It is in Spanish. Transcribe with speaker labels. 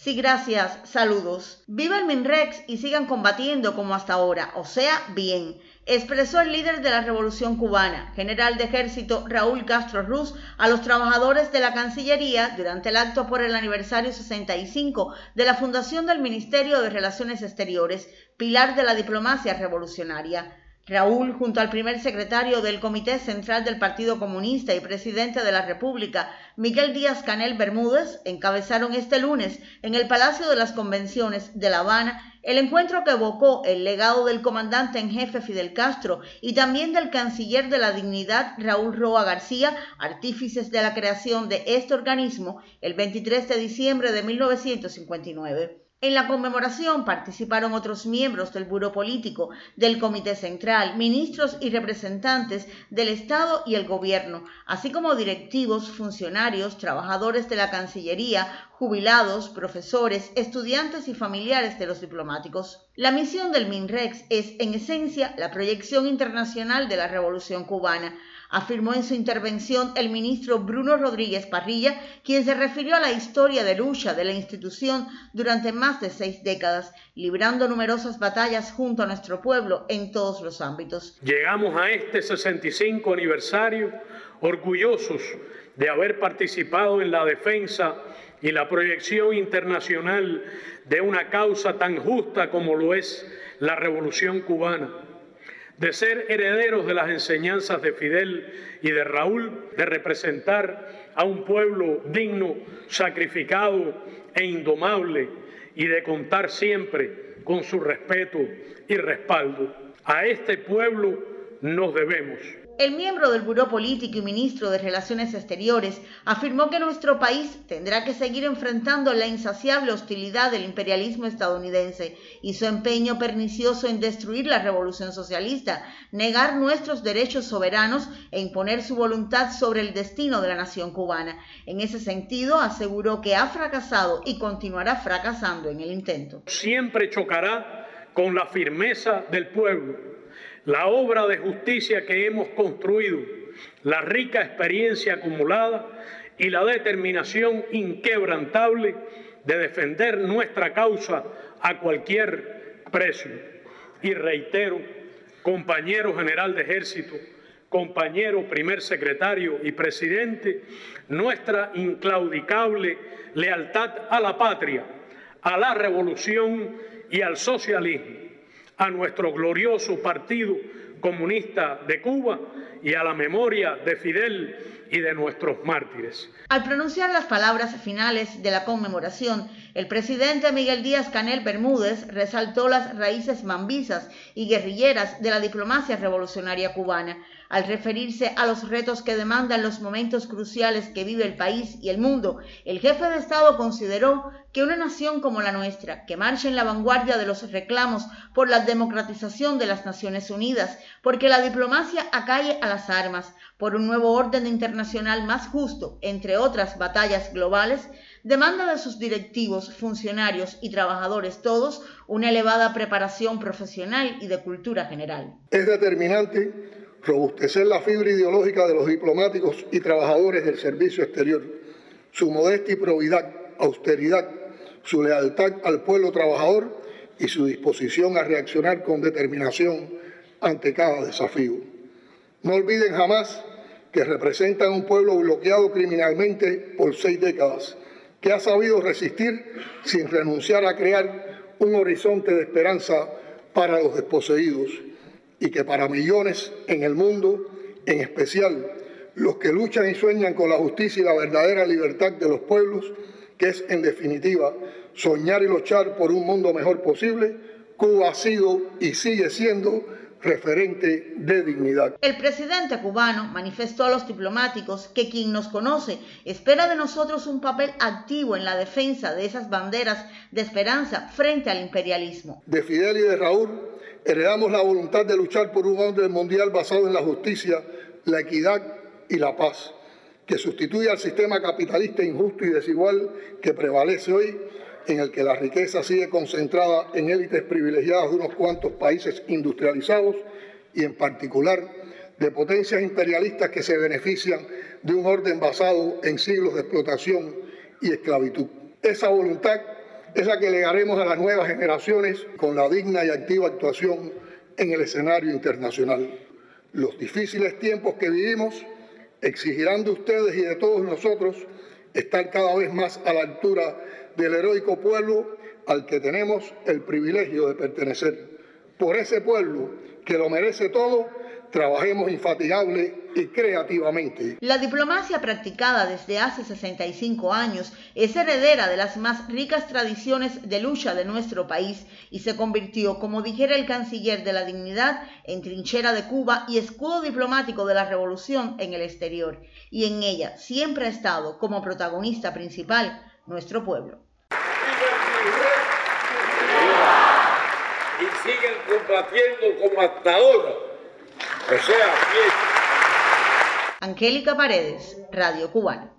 Speaker 1: Sí, gracias. Saludos. Viva el MINREX y sigan combatiendo como hasta ahora, o sea, bien, expresó el líder de la Revolución Cubana, general de Ejército Raúl Castro Ruz, a los trabajadores de la Cancillería durante el acto por el aniversario 65 de la fundación del Ministerio de Relaciones Exteriores, pilar de la diplomacia revolucionaria. Raúl, junto al primer secretario del Comité Central del Partido Comunista y presidente de la República, Miguel Díaz-Canel Bermúdez, encabezaron este lunes en el Palacio de las Convenciones de La Habana el encuentro que evocó el legado del comandante en jefe Fidel Castro y también del canciller de la dignidad Raúl Roa García, artífices de la creación de este organismo el 23 de diciembre de 1959. En la conmemoración participaron otros miembros del Buró Político, del Comité Central, ministros y representantes del Estado y el Gobierno, así como directivos, funcionarios, trabajadores de la Cancillería, jubilados, profesores, estudiantes y familiares de los diplomáticos. La misión del MINREX es, en esencia, la proyección internacional de la Revolución Cubana, afirmó en su intervención el ministro Bruno Rodríguez Parrilla, quien se refirió a la historia de lucha de la institución durante más de 6 décadas, librando numerosas batallas junto a nuestro pueblo en todos los ámbitos.
Speaker 2: Llegamos a este 65 aniversario orgullosos de haber participado en la defensa y la proyección internacional de una causa tan justa como lo es la Revolución Cubana, de ser herederos de las enseñanzas de Fidel y de Raúl, de representar a un pueblo digno, sacrificado e indomable y de contar siempre con su respeto y respaldo. A este pueblo nos debemos.
Speaker 1: El miembro del Buró Político y ministro de Relaciones Exteriores afirmó que nuestro país tendrá que seguir enfrentando la insaciable hostilidad del imperialismo estadounidense y su empeño pernicioso en destruir la revolución socialista, negar nuestros derechos soberanos e imponer su voluntad sobre el destino de la nación cubana. En ese sentido, aseguró que ha fracasado y continuará fracasando en el intento.
Speaker 2: Siempre chocará con la firmeza del pueblo, la obra de justicia que hemos construido, la rica experiencia acumulada y la determinación inquebrantable de defender nuestra causa a cualquier precio. Y reitero, compañero general de Ejército, compañero primer secretario y presidente, nuestra inclaudicable lealtad a la patria, a la revolución y al socialismo, a nuestro glorioso Partido Comunista de Cuba y a la memoria de Fidel y de nuestros mártires.
Speaker 1: Al pronunciar las palabras finales de la conmemoración, el presidente Miguel Díaz-Canel Bermúdez resaltó las raíces mambisas y guerrilleras de la diplomacia revolucionaria cubana. Al referirse a los retos que demandan los momentos cruciales que vive el país y el mundo, el jefe de Estado consideró que una nación como la nuestra, que marcha en la vanguardia de los reclamos por la democratización de las Naciones Unidas, porque la diplomacia acalle a las armas, por un nuevo orden internacional más justo, entre otras batallas globales, demanda de sus directivos, funcionarios y trabajadores todos una elevada preparación profesional y de cultura general.
Speaker 3: Es determinante robustecer la fibra ideológica de los diplomáticos y trabajadores del servicio exterior, su modestia y probidad, austeridad, su lealtad al pueblo trabajador y su disposición a reaccionar con determinación ante cada desafío. No olviden jamás que representan un pueblo bloqueado criminalmente por 6 décadas, que ha sabido resistir sin renunciar a crear un horizonte de esperanza para los desposeídos y que para millones en el mundo, en especial los que luchan y sueñan con la justicia y la verdadera libertad de los pueblos, que es en definitiva soñar y luchar por un mundo mejor posible, Cuba ha sido y sigue siendo referente de dignidad.
Speaker 1: El presidente cubano manifestó a los diplomáticos que quien nos conoce espera de nosotros un papel activo en la defensa de esas banderas de esperanza frente al imperialismo.
Speaker 3: De Fidel y de Raúl heredamos la voluntad de luchar por un orden mundial basado en la justicia, la equidad y la paz, que sustituya al sistema capitalista injusto y desigual que prevalece hoy, en el que la riqueza sigue concentrada en élites privilegiadas de unos cuantos países industrializados y en particular de potencias imperialistas que se benefician de un orden basado en siglos de explotación y esclavitud. Esa voluntad esa que legaremos a las nuevas generaciones con la digna y activa actuación en el escenario internacional. Los difíciles tiempos que vivimos exigirán de ustedes y de todos nosotros estar cada vez más a la altura del heroico pueblo al que tenemos el privilegio de pertenecer. Por ese pueblo que lo merece todo, trabajemos infatigable y creativamente.
Speaker 1: La diplomacia practicada desde hace 65 años es heredera de las más ricas tradiciones de lucha de nuestro país y se convirtió, como dijera el canciller de la dignidad, en trinchera de Cuba y escudo diplomático de la revolución en el exterior. Y en ella siempre ha estado como protagonista principal nuestro pueblo.
Speaker 4: Y siguen combatiendo como hasta ahora. O sea,
Speaker 1: Angélica Paredes, Radio Cubana.